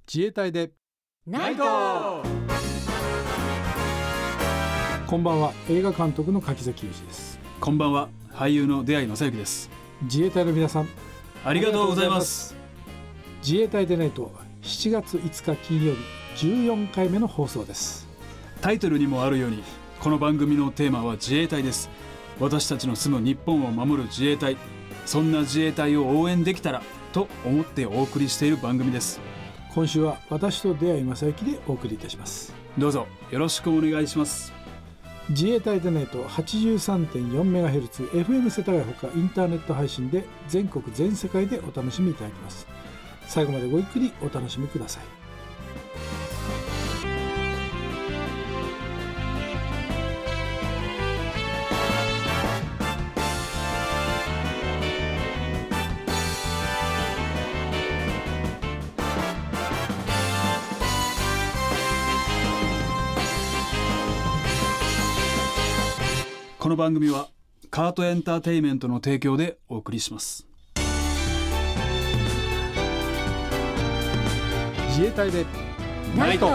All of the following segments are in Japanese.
自衛隊でナイト。 こんばんは。映画監督の柿崎裕二です。 こんばんは。俳優の出会い正幸です。 自衛隊の皆さん、 ありがとうございます。 自衛隊でないと7月5日金曜日14回目の放送です。 タイトルにもあるように、この番組のテーマは自衛隊です。私たちの住む日本を守る自衛隊、そんな自衛隊を応援できたらと思ってお送りしている番組です。 今週は私と出会い正幸でお送りいたします。 どうぞよろしくお願いします。 自衛隊でないと 83.4MHz FM 世田谷ほかインターネット配信で全国全世界でお楽しみいただきます。最後までごゆっくりお楽しみください。 この番組はカートエンターテイメントの提供でお送りします。 自衛隊でナイト。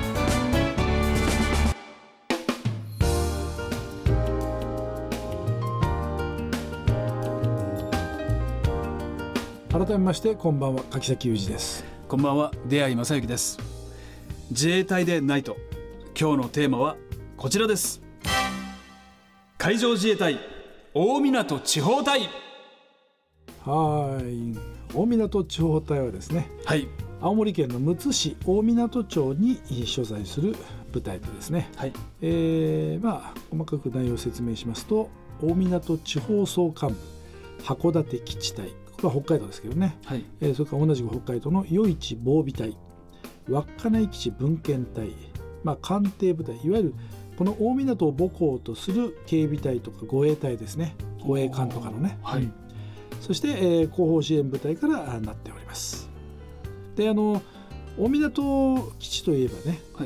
改めましてこんばんは、柿崎裕二です。 こんばんは。出会い正幸です。自衛隊でナイト。今日のテーマはこちらです。海上自衛隊大湊地方隊。 はい、大湊地方隊はですね、 はい、 青森県のむつ市大湊町に所在する部隊でですね、 はい、 細かく内容を説明しますと、大湊地方総監部函館基地隊、これは北海道ですけどね、 はい、 それから同じく北海道の余市防備隊、稚内基地分遣隊、艦艇部隊、いわゆるこの大湊を母港とする警備隊とか護衛隊ですね、護衛艦とかのね、 はい、 そして、後方支援部隊からなっております。で、大湊基地といえばね、 はい、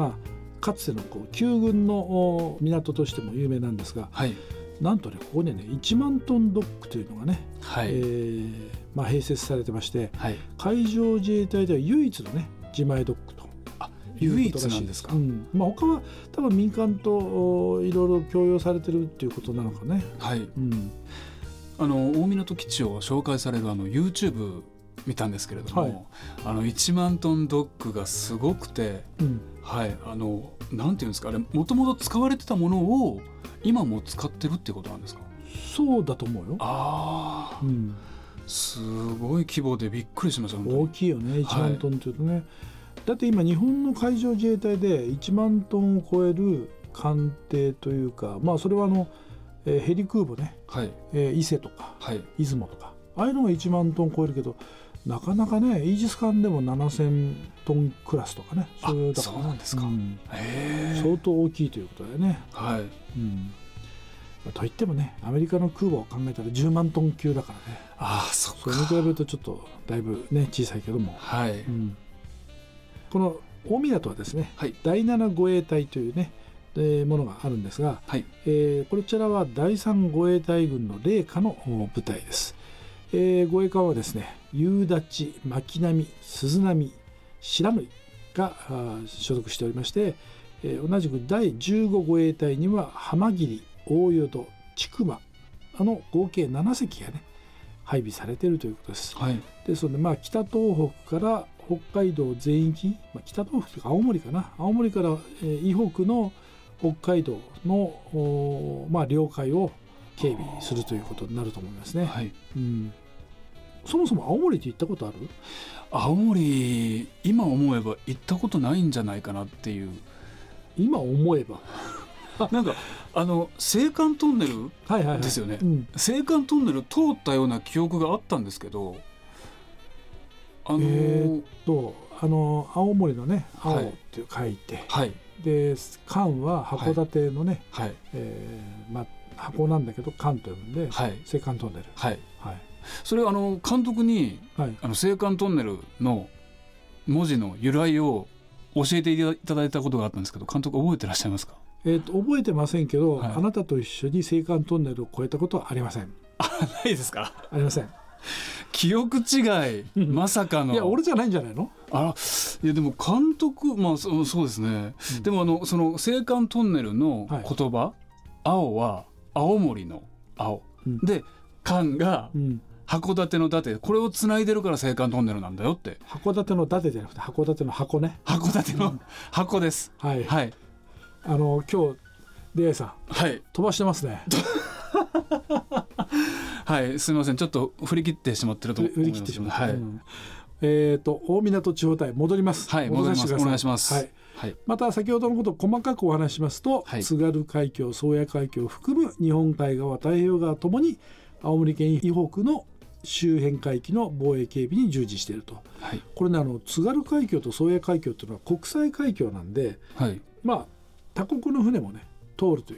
かつての旧軍の港としても有名なんですが、 はい、 なんとね、ここにね1万トンドックというのがね、 はい、 併設されてまして、 はい、 海上自衛隊では唯一のね自前ドックと。 唯一なんですか。 他は多分民間といろいろ共用されてるっていうことなのかね。 はい、大湊基地を紹介されるYouTube 見たんですけれども、はい、1万トンドックがすごくて、はい、なんていうんですか、あれもともと使われてたものを今も使ってるっていうことなんですか。 そうだと思うよ。 すごい規模でびっくりしました。 大きいよね、1万トンというとね、はい、だって今日本の海上自衛隊で1万トンを超える艦艇というか、それはヘリ空母ね、 はい、 伊勢とか、 はい、 出雲とか、ああいうのが1万トン超えるけど、なかなかね、イージス艦でも7000トンクラスとかね、 そうなんですか。 相当大きいということだよね。 はい、 といってもね、アメリカの空母を考えたら10万トン級だからね。 そっか。 それに比べるとちょっとだいぶね小さいけども、 はい、 この大湊はですね、はい、第7護衛隊というねものがあるんですが、 はい、 こちらは第3護衛隊軍の隷下の部隊です。護衛艦はですね、夕立、巻波、鈴波、白縫が所属しておりまして、同じく第15護衛隊には浜桐、大淀、千曲合計7隻がね配備されているということです。 はい、 ですので、北東北から北海道全域、北東北というか青森かな、青森から以北の北海道の、領海を警備するということになると思いますね。 はい、 そもそも青森って行ったことある？ 青森、今思えば行ったことないんじゃないかなっていう。 今思えばなんか青函トンネルですよね。青函トンネル通ったような記憶があったんですけど、 青森のね、青って書いて、はい、で艦は函館のね、はい、箱なんだけど艦と呼ぶんで、はい、青函トンネル、 はいはい、それ監督に、はい、青函トンネルの文字の由来を教えていただいたことがあったんですけど、監督覚えてらっしゃいますか？ 覚えてませんけど、 はい、 あなたと一緒に青函トンネルを越えたことはありません。 ないですか？ ありません。 記憶違いまさかの。 いや俺じゃないんじゃないの。 いやでも監督、まあそうですね、でもその青函トンネルの言葉、青は青森の青、で函が函館の館、これをつないでるから青函トンネルなんだよって。 函館の館じゃなくて函館の箱ね。 函館の箱です。 はい、 はい、 今日出会いさん、 はい、 飛ばしてますね。 はい、すみません、ちょっと振り切ってしまってると思います。 振り切ってしまって、 はい、 大湊地方隊戻ります。 はい、戻ります。お願いします。 はいはい、また先ほどのことを細かくお話しますと、はい、津軽海峡、宗谷海峡を含む日本海側、太平洋側ともに青森県以北の周辺海域の防衛警備に従事していると、はい、これね、津軽海峡と宗谷海峡というのは国際海峡なんで、はい、まあ他国の船もね通るという、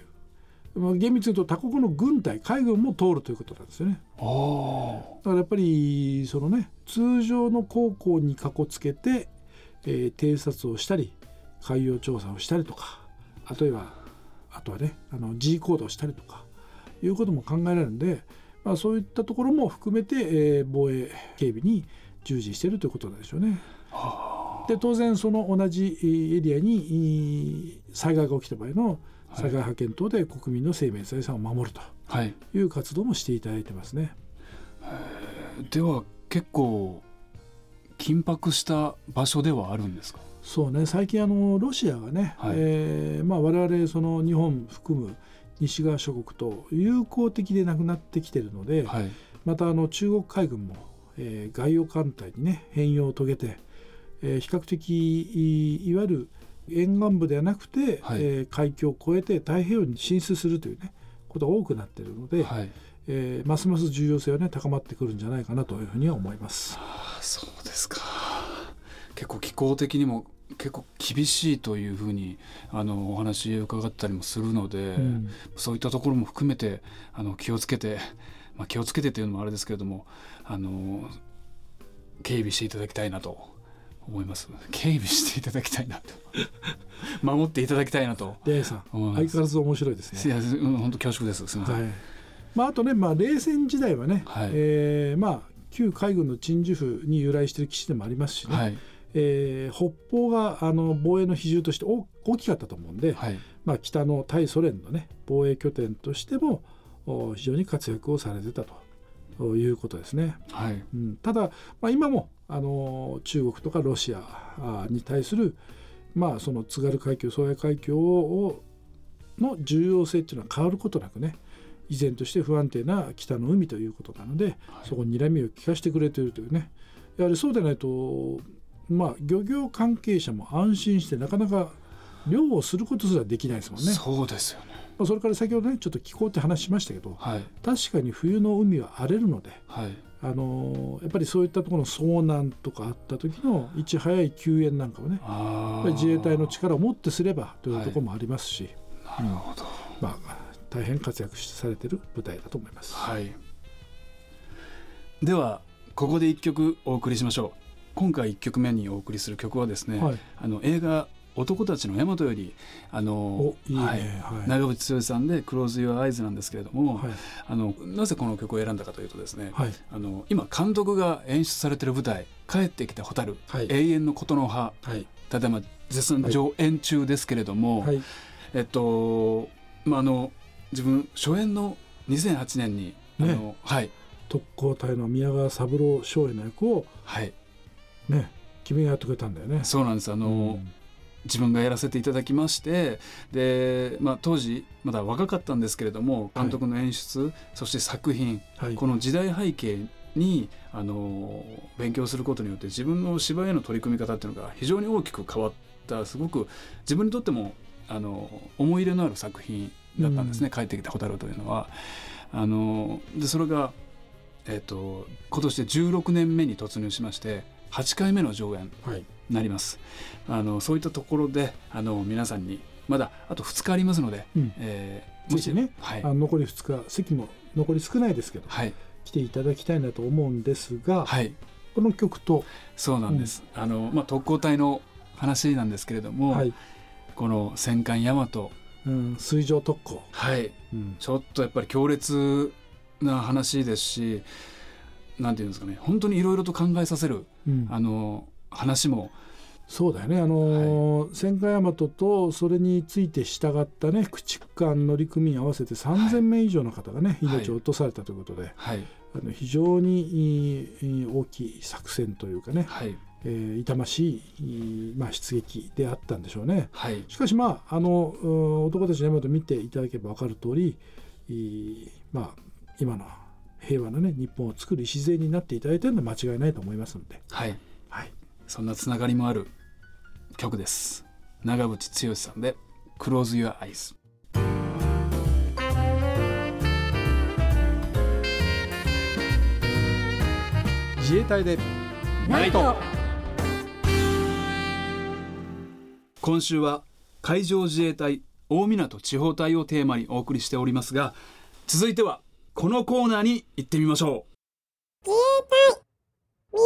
厳密に言うと他国の軍隊、海軍も通るということなんですよね。だからやっぱりそのね、通常の航行にかこつけて、偵察をしたり海洋調査をしたりとか、あとはねG 行動をしたりとかいうことも考えられるんで、そういったところも含めて、防衛警備に従事しているということなんでしょうね。で当然その同じエリアに災害が起きた場合の災害派遣等で国民の生命財産を守るという活動もしていただいてますね。 では結構緊迫した場所ではあるんですか。 そうね、最近ロシアがね、はい、我々その日本含む西側諸国と友好的でなくなってきているので、はい、また中国海軍も、外洋艦隊にね変容を遂げて、比較的いわゆる沿岸部ではなくて、はい、海峡を越えて太平洋に進出するというねことが多くなっているので、はい、ますます重要性はね高まってくるんじゃないかなというふうには思います。 そうですか。結構気候的にも結構厳しいというふうにお話伺ったりもするので、そういったところも含めて気をつけて、気をつけてというのもあれですけれども警備していただきたいなと思います。警備していただきたいなと守っていただきたいなと。 でさん相変わらず面白いですね。 いや本当恐縮です。すみません。 はい、あとね、冷戦時代はね、はい、旧海軍の鎮守府に由来している基地でもありますしね、はい、北方が防衛の比重として大きかったと思うんで、はい、北の対ソ連のね防衛拠点としても非常に活躍をされてたということですね。はい、ただ、今も中国とかロシアに対する、その津軽海峡、宗谷海峡の重要性っていうのは変わることなくね、依然として不安定な北の海ということなので、はい、そこに睨みを利かしてくれているというね。やはりそうでないと漁業関係者も安心してなかなか漁をすることすらできないですもんね。 そうですよね。 それから先ほどねちょっと気候って話しましたけど、はい、確かに冬の海は荒れるので、はい、やっぱりそういったところの遭難とかあった時のいち早い救援なんかをね自衛隊の力をもってすればというところもありますし、 はい、なるほど、 大変活躍されている部隊だと思います。 はい、ではここで1曲お送りしましょう。今回1曲目にお送りする曲はですね、はい、映画男たちの大和よりいいね、はい、長渕剛さんで Close Your Eyes なんですけれども、はい、なぜこの曲を選んだかというとですね、はい、今監督が演出されている舞台帰ってきた蛍、はい、永遠の琴の葉、はい、ただ絶賛上演中ですけれども、はい、自分初演の2008年にね、はい、特攻隊の宮川三郎少尉の役を、はいね、君がやってくれたんだよね。 そうなんです。自分がやらせていただきまして、で、当時まだ若かったんですけれども監督の演出、はい、そして作品、はい、この時代背景に勉強することによって自分の芝居への取り組み方っていうのが非常に大きく変わった、すごく自分にとっても思い入れのある作品だったんですね、帰ってきた蛍というのは。でそれが、今年で16年目に突入しまして8回目の上演になります。はい、そういったところで皆さんにまだあと2日ありますので、 もしね、はい、残り2日席も残り少ないですけど、はい、来ていただきたいなと思うんですが、はい、この曲とそうなんです、特攻隊の話なんですけれども、はい、この戦艦大和、 水上特攻、 はい、ちょっとやっぱり強烈な話ですし、 なんていうんですかね、本当にいろいろと考えさせる、話もそうだよね、戦艦大和とそれについて従ったね駆逐艦乗組員合わせて3000名以上の方がね、命を落とされたということで、非常に大きい作戦というかね、痛ましい、出撃であったんでしょうね。しかし男たちの大和を見ていただければ分かる通り、今の平和なね日本を作る礎になっていただいているのは間違いないと思いますので、 そんなつながりもある曲です。長渕剛さんで Close Your Eyes。 自衛隊でナイト。 今週は海上自衛隊大湊地方隊をテーマにお送りしておりますが、続いてはこのコーナーに行ってみましょう。 自衛隊ミリ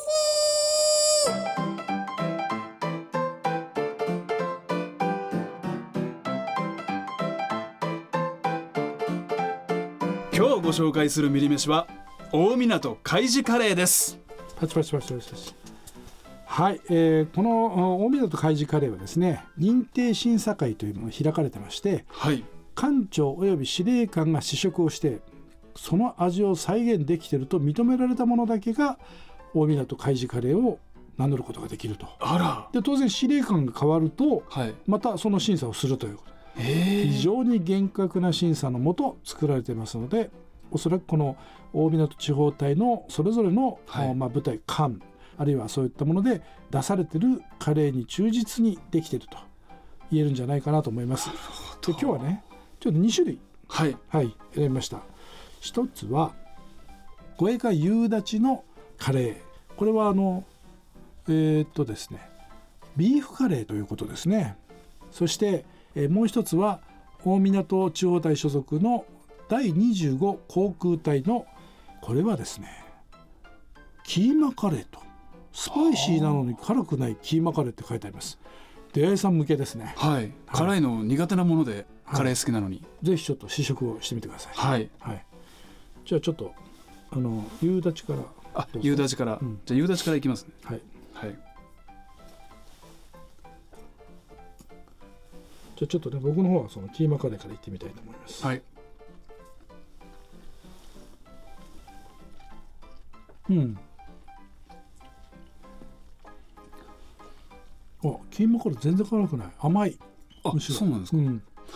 今日ご紹介するミリ飯は大湊海自カレーです。 パチパチパチパチパチ。はい、この大湊海自カレーはですね、認定審査会というのが開かれてまして、艦長および司令官が試食をしてその味を再現できていると認められたものだけが大湊海自カレーを名乗ることができると。で当然司令官が変わると、またその審査をするということ、非常に厳格な審査のもと作られていますので、おそらくこの大湊地方隊のそれぞれの、部隊艦あるいはそういったもので出されているカレーに忠実にできていると言えるんじゃないかなと思います。で今日はねちょっと2種類選びました。一つは護衛艦夕立のカレー、これはですねビーフカレーということですね。そして、もう一つは大湊地方隊所属の第25航空隊のこれはですねキーマカレーと、スパイシーなのに辛くないキーマカレーって書いてあります。出会いさん向けですね。 辛いの苦手なものでカレー好きなのに、 ぜひちょっと試食をしてみてください。じゃあちょっと夕立から、 夕立から、じゃあ夕立からいきますね。 じゃあちょっとね僕の方はそのキーマカレーからいってみたいと思います。キーマカレー全然辛くない、甘い。 そうなんですか。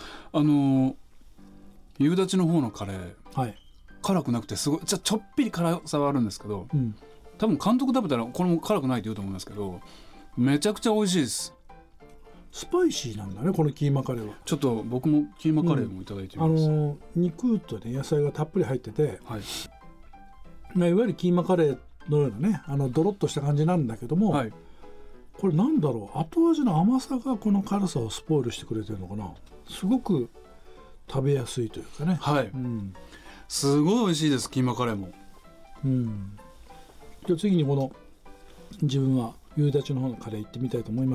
夕立の方のカレー、辛くなくてすごいちょっぴり辛さはあるんですけど、多分監督食べたらこれも辛くないと言うと思いますけど、めちゃくちゃ美味しいです。 スパイシーなんだねこのキーマカレーは。 ちょっと僕もキーマカレーもいただいてみます。 肉とね野菜がたっぷり入ってて、いわゆるキーマカレーのようなねドロッとした感じなんだけども、これなんだろう、後味の甘さがこの辛さをスポイルしてくれてるのかな。すごく食べやすいというかね。 すごい美味しいですキーマカレーも。 じゃあ次にこの自分は夕立の方のカレーいってみたいと思います。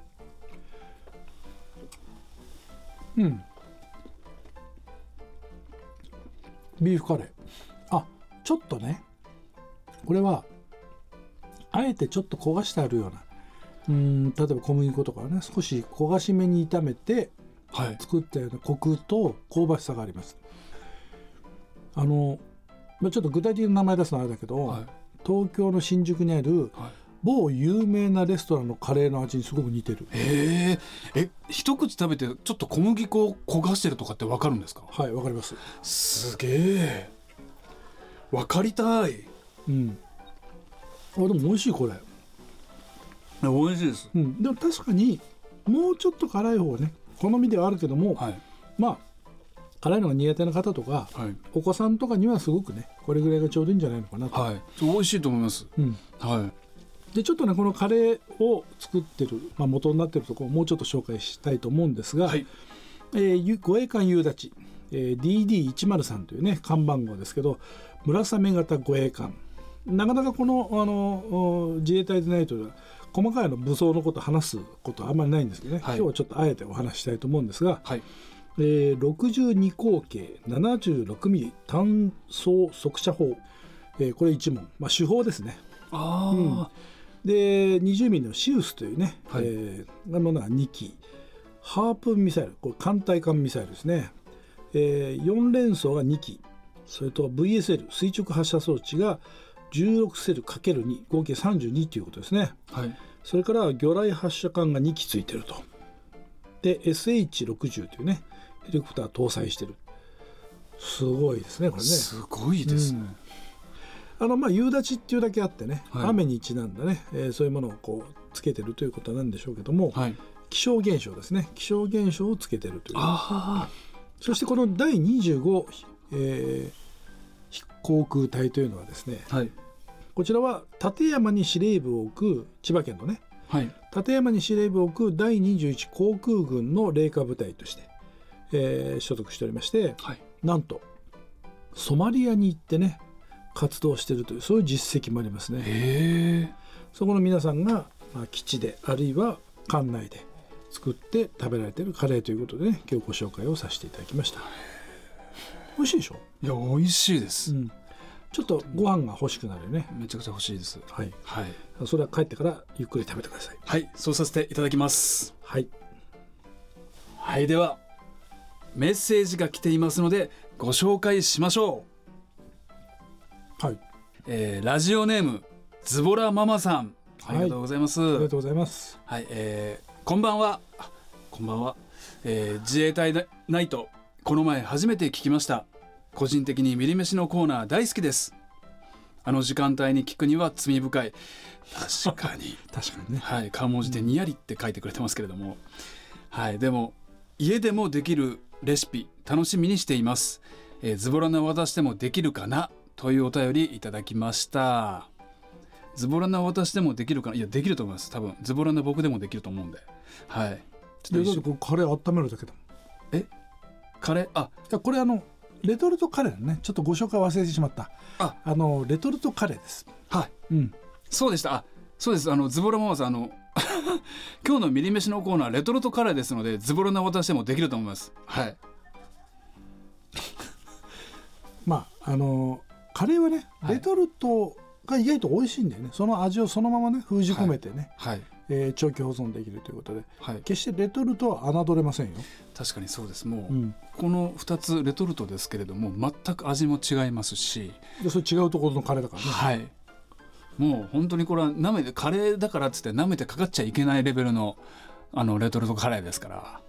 ビーフカレー、ちょっとねこれはあえてちょっと焦がしてあるような、例えば小麦粉とかね少し焦がしめに炒めて作ったようなコクと香ばしさがあります。ちょっと具体的な名前出すのはあれだけど、東京の新宿にある、某有名なレストランのカレーの味にすごく似てる。 一口食べてちょっと小麦粉を焦がしてるとかって分かるんですか？ 分かります。 すげえ分かりたい。 でも美味しいこれ。 美味しいです。 でも確かにもうちょっと辛い方がね好みではあるけども、辛いのが苦手な方とか、お子さんとかにはすごくねこれぐらいがちょうどいいんじゃないのかなと。 美味しいと思います。 でちょっとねこのカレーを作ってる、元になってるところをもうちょっと紹介したいと思うんですが、護衛艦夕立、DD103 というね艦番号ですけど、村雨型護衛艦、なかなかこの、自衛隊でないと細かい武装のことを話すことはあんまりないんですけどね、今日はちょっとあえてお話したいと思うんですが、62口径 76mm 単装速射砲、 これ1門、主砲ですね。で20ミリのシウスというね、ものが2機、ハープンミサイル、これ艦隊間ミサイルですね、4連装が2機、それと VSL 垂直発射装置が16セル ×2 合計32ということですね。それから魚雷発射管が2機ついてると。で SH60 というねヘリコプター搭載してる。すごいですねこれね。 すごいですね。 夕立っていうだけあってね、雨にちなんだね、そういうものをこうつけてるということなんでしょうけども、気象現象ですね。気象現象をつけてるという。そしてこの第25、航空隊というのはですね、こちらは館山に司令部を置く千葉県のね、館山に司令部を置く第21航空軍の冷夏部隊として、所属しておりまして、なんとソマリアに行ってね活動しているというそういう実績もありますね。そこの皆さんが、基地であるいは艦内で作って食べられているカレーということでね今日ご紹介をさせていただきました。美味しいでしょ。 いや美味しいです、 ちょっとご飯が欲しくなるよね。 めちゃくちゃ欲しいです。 それは帰ってからゆっくり食べてください。 そうさせていただきます。ではメッセージが来ていますのでご紹介しましょう。ラジオネームズボラママさん、ありがとうございます。 ありがとうございます。 こんばんは。こんばんは。自衛隊ナイトこの前初めて聞きました。個人的にミリ飯のコーナー大好きです。あの時間帯に聞くには罪深い。確かに確かにね。 漢文字でにやりって書いてくれてますけれども、でも家でもできるレシピ楽しみにしています。ズボラな私でもできるかなというお便りいただきました。ズボラな私でもできるかな。いやできると思います。多分ズボラな僕でもできると思うんで。 ちょっとカレー温めるだけだもん。 カレーこれレトルトカレーだね。ちょっとご紹介忘れてしまった。レトルトカレーです。 そうでした。そうです。ズボラママさん今日のミリ飯のコーナーレトルトカレーですのでズボラな私でもできると思います。 カレーはねレトルトが意外と美味しいんだよね。その味をそのままね封じ込めてね、長期保存できるということで、決してレトルトは侮れませんよ。 確かにそうです。もう、この2つレトルトですけれども全く味も違いますし、 それ違うところのカレーだからね。 もう本当にこれは舐めてカレーだからっつって舐めてかかっちゃいけないレベルのレトルトカレーですから。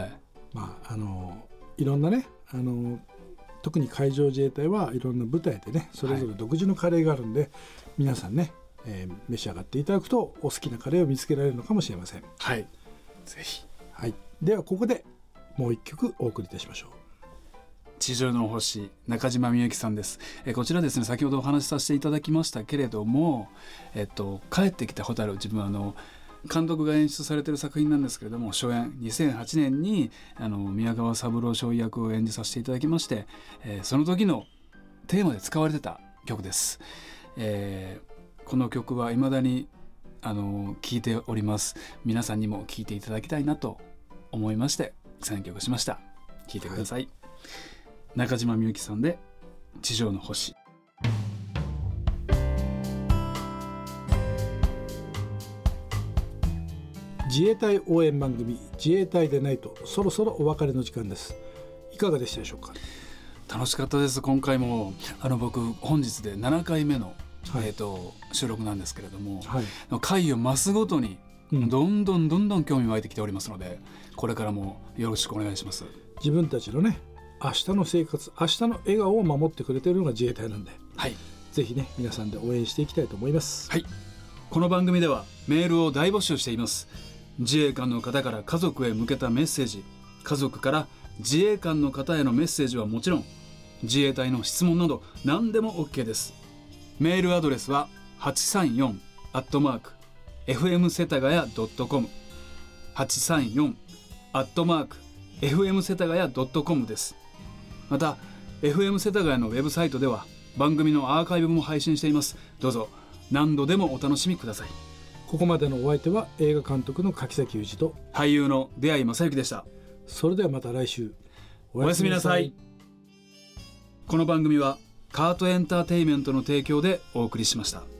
いろんなね特に海上自衛隊はいろんな部隊でねそれぞれ独自のカレーがあるんで、皆さんね、召し上がっていただくとお好きなカレーを見つけられるのかもしれません。 ぜひ。 ではここでもう一曲お送りいたしましょう。 地上の星、中島みゆきさんです。こちらですね先ほどお話しさせていただきましたけれども、帰ってきたホタル、自分監督が演出されている作品なんですけれども、初演2008年に宮川三郎少尉役を演じさせていただきまして、その時のテーマで使われてた曲です。この曲は未だに聴いております。皆さんにも聴いていただきたいなと思いまして選曲しました。聴いてください。中島みゆきさんで地上の星。 自衛隊応援番組自衛隊でないとそろそろお別れの時間です。いかがでしたでしょうか。 楽しかったです。今回も僕本日で7回目の、収録なんですけれども、回を増すごとにどんどん興味湧いてきておりますので、これからもよろしくお願いします。 自分たちのね明日の生活、明日の笑顔を守ってくれているのが自衛隊なんで、ぜひね皆さんで応援していきたいと思います。 この番組ではメールを大募集しています。自衛官の方から家族へ向けたメッセージ、家族から自衛官の方へのメッセージはもちろん、自衛隊の質問など何でも OK です。メールアドレスは834@fm世田谷 .com 834@fm世田谷 .com です。また FM 世田谷のウェブサイトでは番組のアーカイブも配信しています。どうぞ何度でもお楽しみください。 ここまでのお相手は映画監督の柿崎裕二と俳優の出会正幸でした。 それではまた来週。 おやすみなさい。この番組はカートエンターテイメントの提供でお送りしました。